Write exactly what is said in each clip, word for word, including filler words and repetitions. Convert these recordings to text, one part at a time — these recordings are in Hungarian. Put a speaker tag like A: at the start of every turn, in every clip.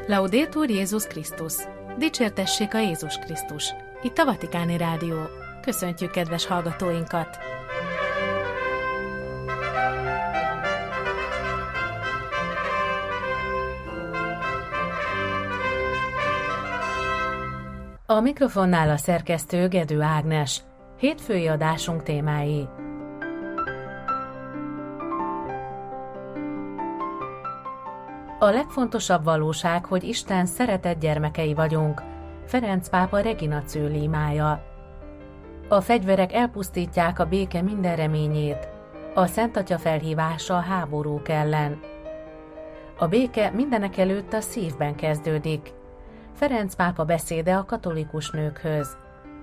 A: Laudetur Jézus Krisztus! Dicsértessék a Jézus Krisztus! Itt a Vatikáni Rádió. Köszöntjük kedves hallgatóinkat! A mikrofonnál a szerkesztő Gedő Ágnes. Hétfői adásunk témái. A legfontosabb valóság, hogy Isten szeretett gyermekei vagyunk. Ferenc pápa Regina Coeli imája. A fegyverek elpusztítják a béke minden reményét. A Szent Atya felhívása a háborúk ellen. A béke mindenekelőtt a szívben kezdődik. Ferenc pápa beszéde a katolikus nőkhöz.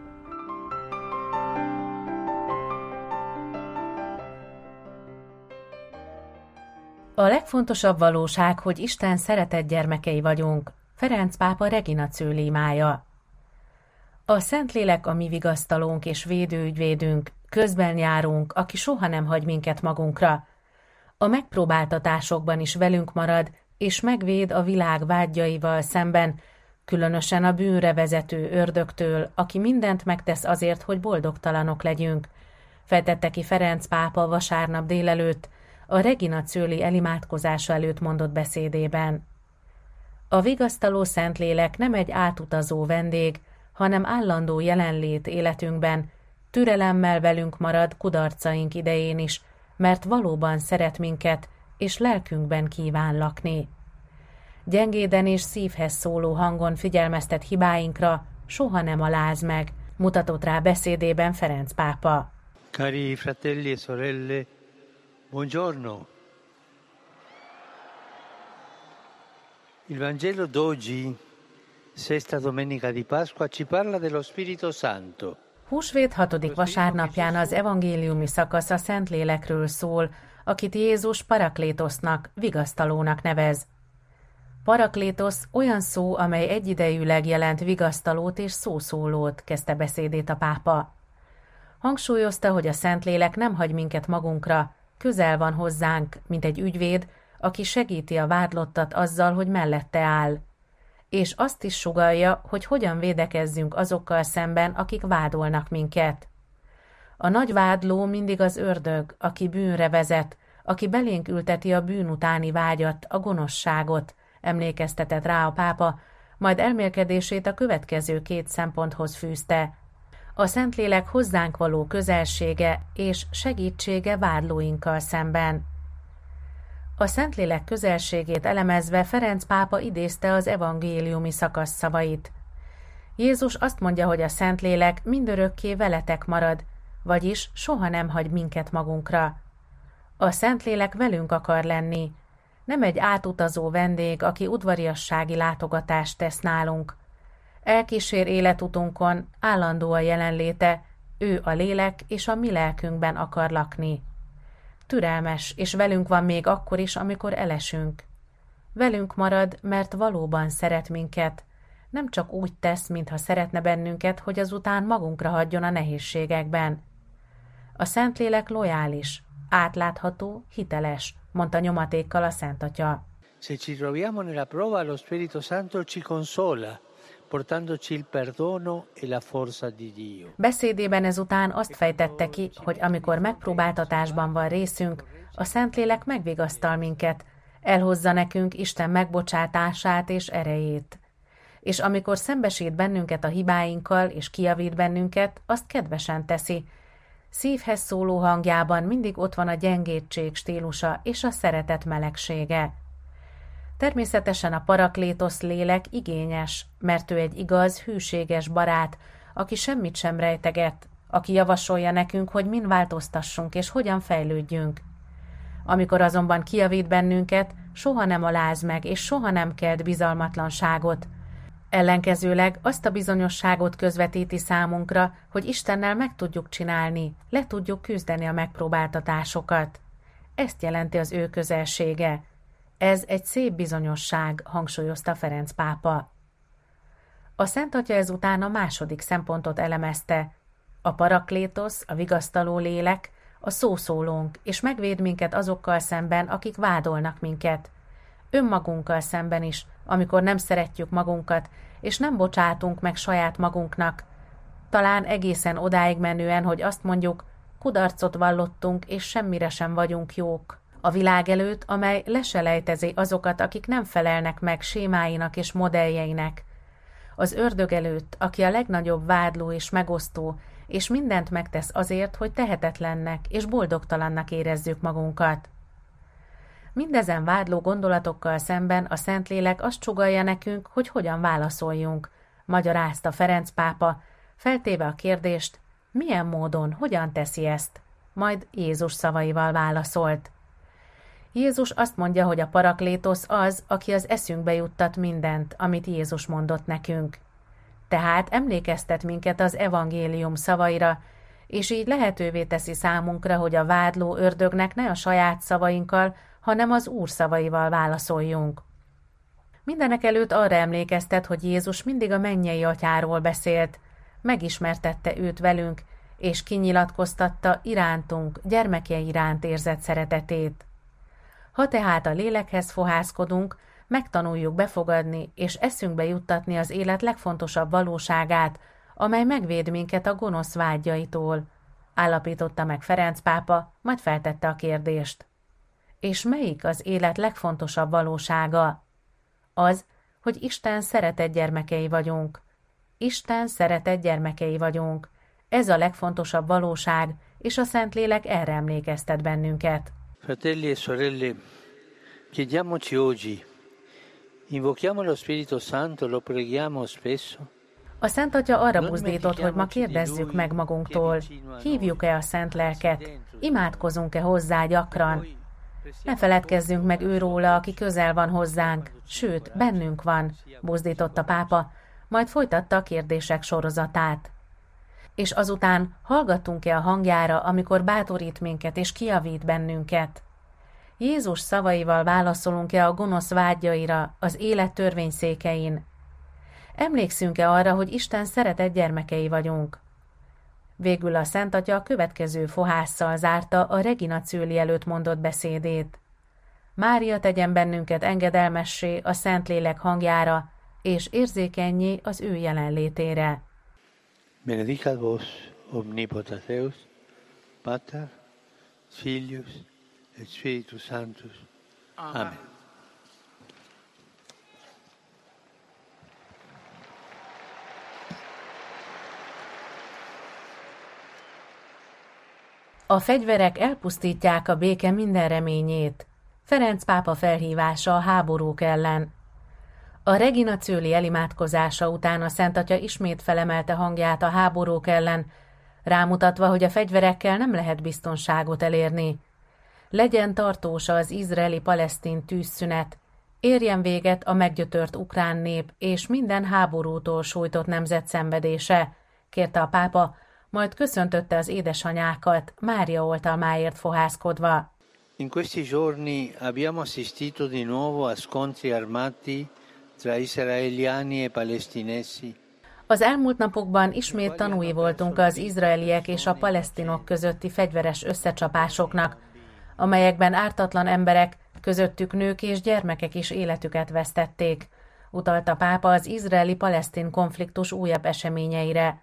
A: A legfontosabb valóság, hogy Isten szeretett gyermekei vagyunk. Ferenc pápa Regina Coeli imája. A Szentlélek a mi vigasztalónk és védőügyvédünk, közben járunk, aki soha nem hagy minket magunkra. A megpróbáltatásokban is velünk marad, és megvéd a világ vágyaival szemben, különösen a bűnre vezető ördögtől, aki mindent megtesz azért, hogy boldogtalanok legyünk, fejtette ki Ferenc pápa vasárnap délelőtt, a Regina Coeli elimádkozása előtt mondott beszédében. A vigasztaló Szentlélek nem egy átutazó vendég, hanem állandó jelenlét életünkben, türelemmel velünk marad kudarcaink idején is, mert valóban szeret minket, és lelkünkben kíván lakni. Gyengéden és szívhez szóló hangon figyelmeztet hibáinkra, soha nem aláz meg, mutatott rá beszédében Ferenc pápa.
B: Cari fratelli e sorelle, buongiorno. Il Vangelo d'oggi, sesta domenica di Pasqua, ci parla dello Spirito Santo.
A: Húsvét hatodik vasárnapján az evangéliumi szakasz a Szentlélekről szól, akit Jézus Paraklétosznak, vigasztalónak nevez. Paraklétosz olyan szó, amely egyidejűleg jelent vigasztalót és szószólót, kezdte beszédét a pápa. Hangsúlyozta, hogy a Szentlélek nem hagy minket magunkra, közel van hozzánk, mint egy ügyvéd, aki segíti a vádlottat azzal, hogy mellette áll. És azt is sugallja, hogy hogyan védekezzünk azokkal szemben, akik vádolnak minket. A nagy vádló mindig az ördög, aki bűnre vezet, aki belénk ülteti a bűn utáni vágyat, a gonoszságot, emlékeztetett rá a pápa, majd elmélkedését a következő két szemponthoz fűzte. A Szentlélek hozzánk való közelsége és segítsége vádlóinkkal szemben. A Szentlélek közelségét elemezve Ferenc pápa idézte az evangéliumi szakasz szavait. Jézus azt mondja, hogy a Szentlélek mindörökké veletek marad, vagyis soha nem hagy minket magunkra. A Szentlélek velünk akar lenni, nem egy átutazó vendég, aki udvariassági látogatást tesz nálunk. Elkísér életutunkon, állandó a jelenléte, ő a lélek és a mi lelkünkben akar lakni. Türelmes, és velünk van még akkor is, amikor elesünk. Velünk marad, mert valóban szeret minket. Nem csak úgy tesz, mintha szeretne bennünket, hogy azután magunkra hagyjon a nehézségekben. A Szentlélek lojális, átlátható, hiteles, mondta nyomatékkal a Szent Atya.
B: Se ci troviamo nella prova, lo Spirito Santo ci consola, portandoci il perdono e la forza di Dio.
A: Beszédében ezután azt fejtette ki, hogy amikor megpróbáltatásban van részünk, a Szentlélek megvigasztal minket, elhozza nekünk Isten megbocsátását és erejét. És amikor szembesít bennünket a hibáinkkal és kijavít bennünket, azt kedvesen teszi. Szívhez szóló hangjában mindig ott van a gyengétség stílusa és a szeretet melegsége. Természetesen a Paraklétosz lélek igényes, mert ő egy igaz, hűséges barát, aki semmit sem rejteget, aki javasolja nekünk, hogy min változtassunk és hogyan fejlődjünk. Amikor azonban kijavít bennünket, soha nem aláz meg és soha nem kelt bizalmatlanságot. Ellenkezőleg azt a bizonyosságot közvetíti számunkra, hogy Istennel meg tudjuk csinálni, le tudjuk küzdeni a megpróbáltatásokat. Ezt jelenti az ő közelsége. Ez egy szép bizonyosság, hangsúlyozta Ferenc pápa. A Szent Atya ezután a második szempontot elemezte. A Paraklétosz, a vigasztaló lélek, a szószólónk, és megvéd minket azokkal szemben, akik vádolnak minket. Önmagunkkal szemben is, amikor nem szeretjük magunkat, és nem bocsátunk meg saját magunknak. Talán egészen odáig menően, hogy azt mondjuk, kudarcot vallottunk, és semmire sem vagyunk jók. A világ előtt, amely leselejtezi azokat, akik nem felelnek meg sémáinak és modelljeinek. Az ördög előtt, aki a legnagyobb vádló és megosztó, és mindent megtesz azért, hogy tehetetlennek és boldogtalannak érezzük magunkat. Mindezen vádló gondolatokkal szemben a Szentlélek azt sugallja nekünk, hogy hogyan válaszoljunk, magyarázta Ferenc pápa, feltéve a kérdést, milyen módon, hogyan teszi ezt, majd Jézus szavaival válaszolt. Jézus azt mondja, hogy a Paraklétosz az, aki az eszünkbe juttat mindent, amit Jézus mondott nekünk. Tehát emlékeztet minket az evangélium szavaira, és így lehetővé teszi számunkra, hogy a vádló ördögnek ne a saját szavainkkal, hanem az Úr szavaival válaszoljunk. Mindenekelőtt arra emlékeztet, hogy Jézus mindig a mennyei atyáról beszélt, megismertette őt velünk, és kinyilatkoztatta irántunk, gyermekei iránt érzett szeretetét. Ha tehát a lélekhez fohászkodunk, megtanuljuk befogadni és eszünkbe juttatni az élet legfontosabb valóságát, amely megvéd minket a gonosz vágyaitól, állapította meg Ferenc pápa, majd feltette a kérdést. És melyik az élet legfontosabb valósága? Az, hogy Isten szeretett gyermekei vagyunk. Isten szeretett gyermekei vagyunk. Ez a legfontosabb valóság, és a Szentlélek erre emlékeztet bennünket.
B: Fratelli e sorelle, chiediamoci oggi, invochiamo lo Spirito Santo, lo preghiamo spesso.
A: A Szent Atya arra buzdított, hogy ma kérdezzük meg magunktól, hívjuk-e a Szent Lelket, imádkozunk-e hozzá gyakran. Ne feledkezzünk meg őróla, aki közel van hozzánk, sőt, bennünk van, buzdított a pápa, majd folytatta a kérdések sorozatát. És azután hallgatunk-e a hangjára, amikor bátorít minket és kijavít bennünket? Jézus szavaival válaszolunk-e a gonosz vágyaira, az élet törvényszékein? Emlékszünk-e arra, hogy Isten szeretett gyermekei vagyunk? Végül a Szent Atya a következő fohásszal zárta a Regina Coeli előtt mondott beszédét. Mária tegyen bennünket engedelmessé a Szentlélek hangjára, és érzékennyé az ő jelenlétére.
B: Benedicat vos omnipotens Deus, Pater, Filius et Spiritus Sanctus. Amen.
A: A fegyverek elpusztítják a béke minden reményét. Ferenc pápa felhívása a háborúk ellen. A Regina Coeli elimádkozása után a Szent Atya ismét felemelte hangját a háborúk ellen, rámutatva, hogy a fegyverekkel nem lehet biztonságot elérni. Legyen tartós az izraeli-palesztin tűzszünet, érjen véget a meggyötört ukrán nép és minden háborútól sújtott nemzet szenvedése, kérte a pápa, majd köszöntötte az édesanyákat, Mária oltalmáért fohászkodva.
B: In questi giorni abbiamo assistito di nuovo a scontri armati tra israeliani e palestinesi.
A: Az elmúlt napokban ismét tanúi voltunk az izraeliek és a palesztinok közötti fegyveres összecsapásoknak, amelyekben ártatlan emberek, közöttük nők és gyermekek is életüket vesztették, utalta pápa az izraeli-palesztin konfliktus újabb eseményeire.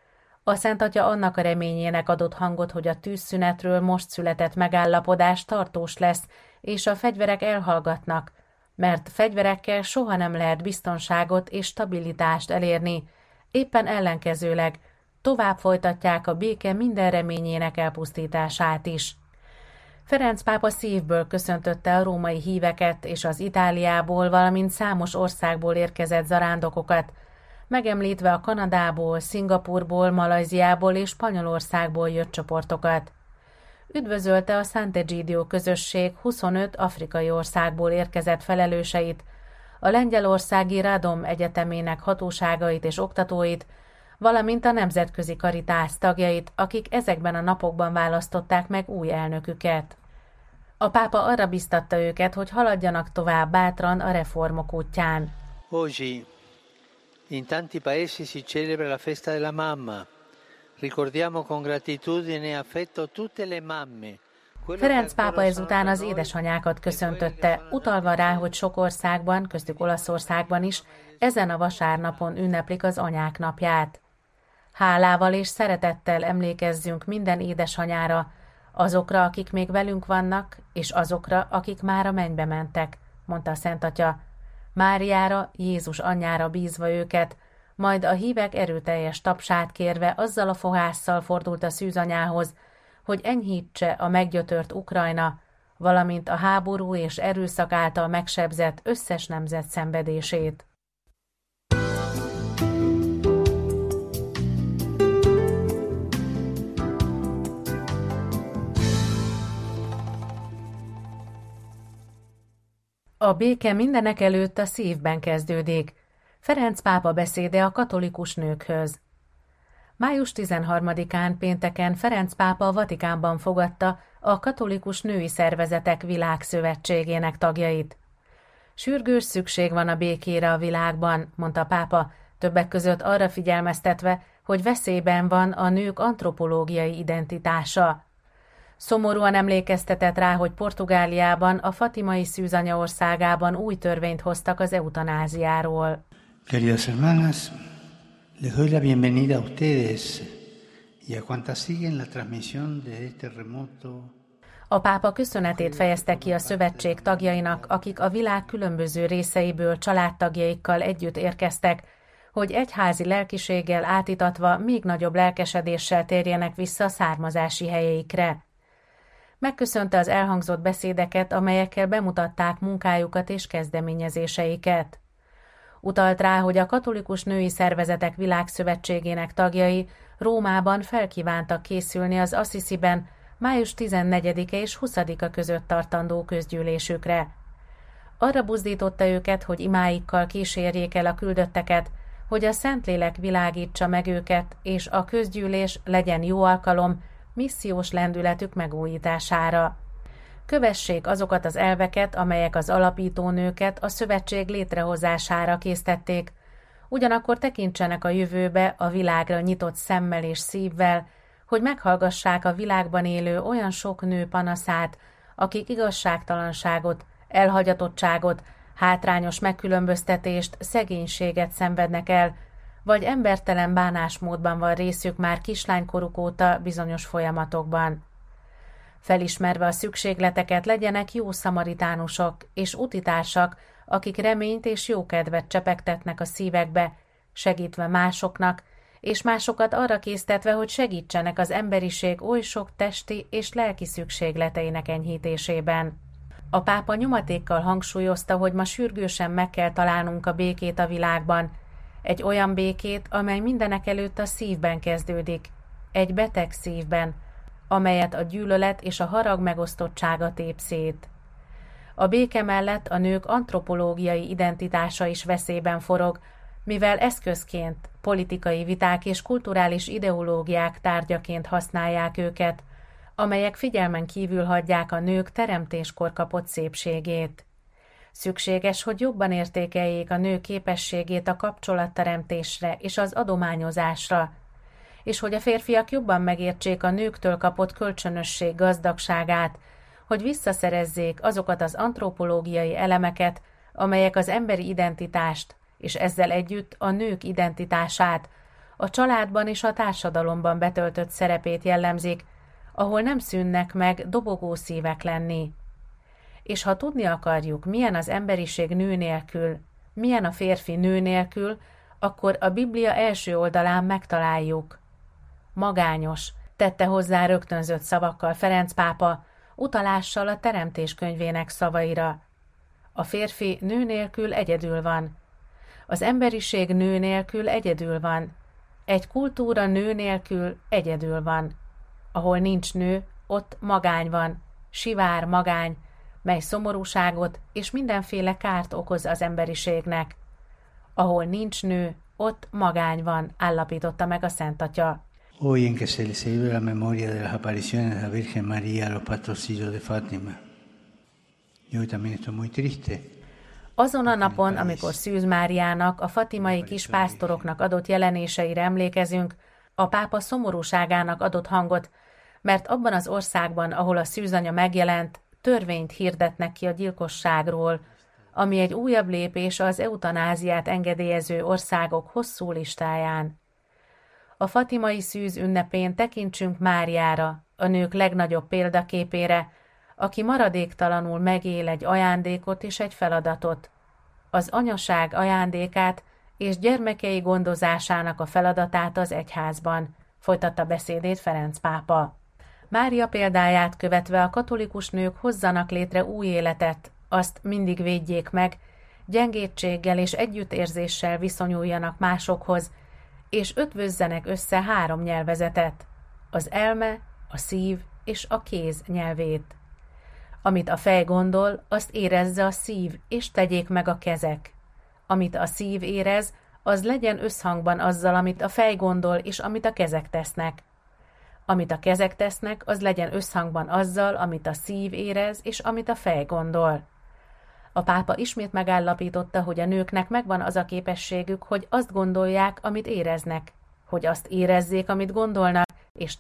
A: A Szent Atya annak a reményének adott hangot, hogy a tűzszünetről most született megállapodás tartós lesz, és a fegyverek elhallgatnak, mert fegyverekkel soha nem lehet biztonságot és stabilitást elérni, éppen ellenkezőleg tovább folytatják a béke minden reményének elpusztítását is. Ferenc pápa szívből köszöntötte a római híveket és az Itáliából, valamint számos országból érkezett zarándokokat, megemlítve a Kanadából, Szingapurból, Malajziából és Spanyolországból jött csoportokat. Üdvözölte a Sant'Egidio közösség huszonöt afrikai országból érkezett felelőseit, a lengyelországi Radom Egyetemének hatóságait és oktatóit, valamint a Nemzetközi Karitász tagjait, akik ezekben a napokban választották meg új elnöküket. A pápa arra biztatta őket, hogy haladjanak tovább bátran a reformok útján.
B: Oggi in tanti paesi si celebra la festa della mamma. Ricordiamo con gratitudine e affetto tutte le mamme.
A: Ferenc pápa ezután az édesanyákat köszöntötte, utalva rá, hogy sok országban, köztük Olaszországban is, ezen a vasárnapon ünneplik az anyák napját. Hálával és szeretettel emlékezzünk minden édesanyára, azokra, akik még velünk vannak, és azokra, akik már a mennybe mentek, mondta a Szent Atya. Máriára, Jézus anyjára bízva őket, majd a hívek erőteljes tapsát kérve azzal a fohásszal fordult a szűzanyához, hogy enyhítse a meggyötört Ukrajna, valamint a háború és erőszak által megsebzett összes nemzet szenvedését. A béke mindenek előtt a szívben kezdődik. Ferenc pápa beszéde a katolikus nőkhöz. május tizenharmadikán pénteken Ferenc pápa a Vatikánban fogadta a Katolikus Női Szervezetek Világszövetségének tagjait. Sürgős szükség van a békére a világban, mondta a pápa, többek között arra figyelmeztetve, hogy veszélyben van a nők antropológiai identitása. Szomorúan emlékeztetett rá, hogy Portugáliában, a fatimai szűzanya országában új törvényt hoztak az eutanáziáról.
B: Queridas hermanas, les doy la bienvenida a ustedes y a cuantas siguen la transmisión de este remoto.
A: A pápa köszönetét fejezte ki a szövetség tagjainak, akik a világ különböző részeiből családtagjaikkal együtt érkeztek, hogy egyházi lelkiséggel átítatva még nagyobb lelkesedéssel térjenek vissza származási helyeikre. Megköszönte az elhangzott beszédeket, amelyekkel bemutatták munkájukat és kezdeményezéseiket. Utalt rá, hogy a Katolikus Női Szervezetek Világszövetségének tagjai Rómában felkívántak készülni az Assisiben május tizennegyedike és huszadika között tartandó közgyűlésükre. Arra buzdította őket, hogy imáikkal kísérjék el a küldötteket, hogy a Szentlélek világítsa meg őket, és a közgyűlés legyen jó alkalom missziós lendületük megújítására. Kövessék azokat az elveket, amelyek az alapító nőket a szövetség létrehozására késztették, ugyanakkor tekintsenek a jövőbe a világra nyitott szemmel és szívvel, hogy meghallgassák a világban élő olyan sok nő panaszát, akik igazságtalanságot, elhagyatottságot, hátrányos megkülönböztetést, szegénységet szenvednek el, vagy embertelen bánásmódban van részük már kislánykoruk óta bizonyos folyamatokban. Felismerve a szükségleteket legyenek jó szamaritánusok és utitársak, akik reményt és jókedvet csepegtetnek a szívekbe, segítve másoknak, és másokat arra késztetve, hogy segítsenek az emberiség oly sok testi és lelki szükségleteinek enyhítésében. A pápa nyomatékkal hangsúlyozta, hogy ma sürgősen meg kell találnunk a békét a világban, egy olyan békét, amely mindenek előtt a szívben kezdődik, egy beteg szívben, amelyet a gyűlölet és a harag megosztottsága tép szét. A béke mellett a nők antropológiai identitása is veszélyben forog, mivel eszközként, politikai viták és kulturális ideológiák tárgyaként használják őket, amelyek figyelmen kívül hagyják a nők teremtéskor kapott szépségét. Szükséges, hogy jobban értékeljék a nő képességét a kapcsolatteremtésre és az adományozásra, és hogy a férfiak jobban megértsék a nőktől kapott kölcsönösség gazdagságát, hogy visszaszerezzék azokat az antropológiai elemeket, amelyek az emberi identitást, és ezzel együtt a nők identitását, a családban és a társadalomban betöltött szerepét jellemzik, ahol nem szűnnek meg dobogó szívek lenni. És ha tudni akarjuk, milyen az emberiség nő nélkül, milyen a férfi nő nélkül, akkor a Biblia első oldalán megtaláljuk. Magányos, tette hozzá rögtönzött szavakkal Ferenc pápa, utalással a Teremtés könyvének szavaira. A férfi nő nélkül egyedül van. Az emberiség nő nélkül egyedül van. Egy kultúra nő nélkül egyedül van. Ahol nincs nő, ott magány van, sivár magány, mely szomorúságot és mindenféle kárt okoz az emberiségnek. Ahol nincs nő, ott magány van, állapította meg a Szent Atya.
B: Hoy en que se celebra la memoria de las apariciones de la Virgen María a los pastorcillos de Fátima. Y hoy también estoy muy triste.
A: Azon a napon, amikor Szűz Máriának, a fatimai kispásztoroknak adott jelenéseire emlékezünk, a pápa szomorúságának adott hangot, mert abban az országban, ahol a szűzanya megjelent, törvényt hirdetnek ki a gyilkosságról, ami egy újabb lépés az eutanáziát engedélyező országok hosszú listáján. A fatimai szűz ünnepén tekintsünk Máriára, a nők legnagyobb példaképére, aki maradéktalanul megél egy ajándékot és egy feladatot, az anyaság ajándékát és gyermekei gondozásának a feladatát az egyházban, folytatta beszédét Ferenc pápa. Mária példáját követve a katolikus nők hozzanak létre új életet, azt mindig védjék meg, gyengétséggel és együttérzéssel viszonyuljanak másokhoz, és ötvözzenek össze három nyelvezetet, az elme, a szív és a kéz nyelvét. Amit a fej gondol, azt érezze a szív, és tegyék meg a kezek. Amit a szív érez, az legyen összhangban azzal, amit a fej gondol, és amit a kezek tesznek. Amit a kezek tesznek, az legyen összhangban azzal, amit a szív érez, és amit a fej gondol. A pápa ismét megállapította, hogy a nőknek megvan az a képességük, hogy azt gondolják, amit éreznek, hogy azt érezzék, amit gondolnak, és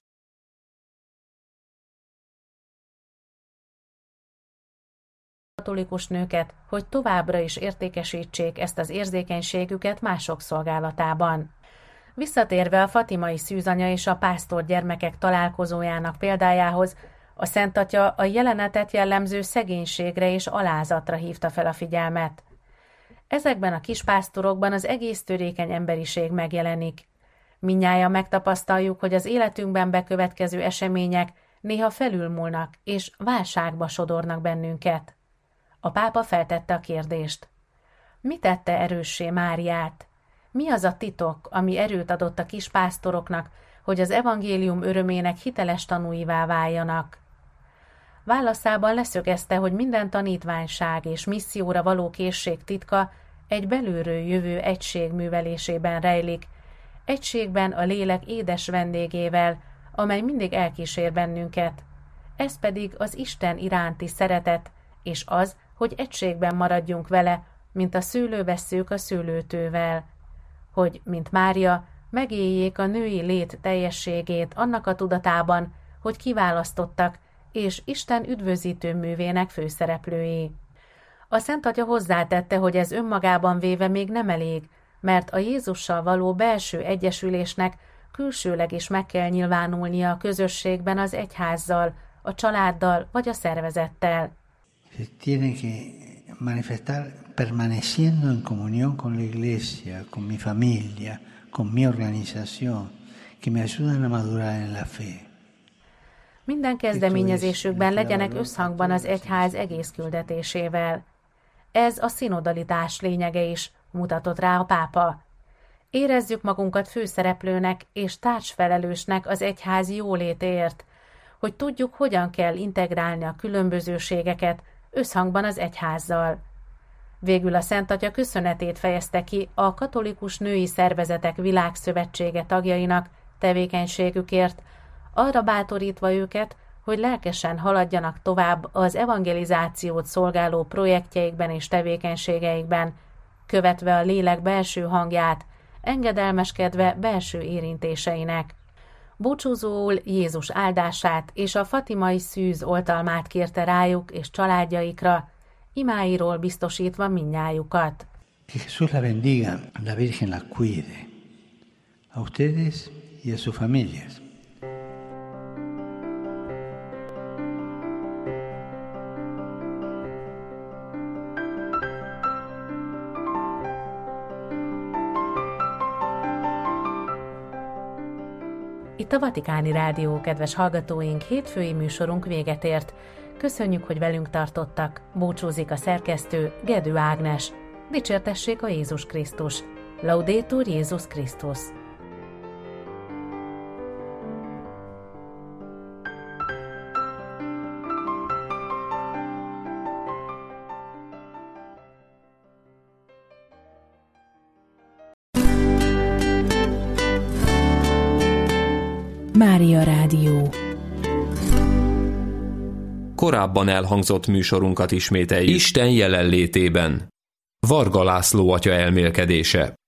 A: katolikus nőket, hogy továbbra is értékesítsék ezt az érzékenységüket mások szolgálatában. Visszatérve a fatimai szűzanya és a pásztor gyermekek találkozójának példájához, a Szent Atya a jelenetet jellemző szegénységre és alázatra hívta fel a figyelmet. Ezekben a kispásztorokban az egész törékeny emberiség megjelenik. Mindnyájan megtapasztaljuk, hogy az életünkben bekövetkező események néha felülmúlnak és válságba sodornak bennünket. A pápa feltette a kérdést. Mi tette erőssé Máriát? Mi az a titok, ami erőt adott a kispásztoroknak, hogy az evangélium örömének hiteles tanúivá váljanak? Válaszában leszögezte, hogy minden tanítványság és misszióra való készség titka egy belülről jövő egység művelésében rejlik, egységben a lélek édes vendégével, amely mindig elkísér bennünket. Ez pedig az Isten iránti szeretet, és az, hogy egységben maradjunk vele, mint a szőlővesszők a szőlőtővel, hogy, mint Mária, megéljék a női lét teljességét annak a tudatában, hogy kiválasztottak, és Isten üdvözítő művének főszereplői. A Szent Atya hozzátette, hogy ez önmagában véve még nem elég, mert a Jézussal való belső egyesülésnek külsőleg is meg kell nyilvánulnia a közösségben az egyházzal, a családdal vagy a szervezettel.
B: Se tiene que manifestar permaneciendo en comunión con la iglesia, con mi familia, con mi organización, que me ayudan a madurar en la fe.
A: Minden kezdeményezésükben legyenek összhangban az egyház egész küldetésével. Ez a szinodalitás lényege is, mutatott rá a pápa. Érezzük magunkat főszereplőnek és társfelelősnek az egyház jólétért, hogy tudjuk, hogyan kell integrálni a különbözőségeket összhangban az egyházzal. Végül a Szent Atya köszönetét fejezte ki a Katolikus Női Szervezetek Világszövetsége tagjainak tevékenységükért, arra bátorítva őket, hogy lelkesen haladjanak tovább az evangelizációt szolgáló projektjeikben és tevékenységeikben, követve a lélek belső hangját, engedelmeskedve belső érintéseinek. Búcsúzóul Jézus áldását és a fatimai szűz oltalmát kérte rájuk és családjaikra, imáiról biztosítva mindnyájukat.
B: Que Jesús la bendiga, la Virgen la cuide, a ustedes y a sus familias.
A: Itt a Vatikáni Rádió, kedves hallgatóink, hétfői műsorunk véget ért. Köszönjük, hogy velünk tartottak. Búcsúzik a szerkesztő, Gedő Ágnes. Dicsértessék a Jézus Krisztus. Laudetur Jézus Krisztus.
C: Mária Rádió.
D: Korábban elhangzott műsorunkat ismételjük. Isten jelenlétében. Varga László atya elmélkedése.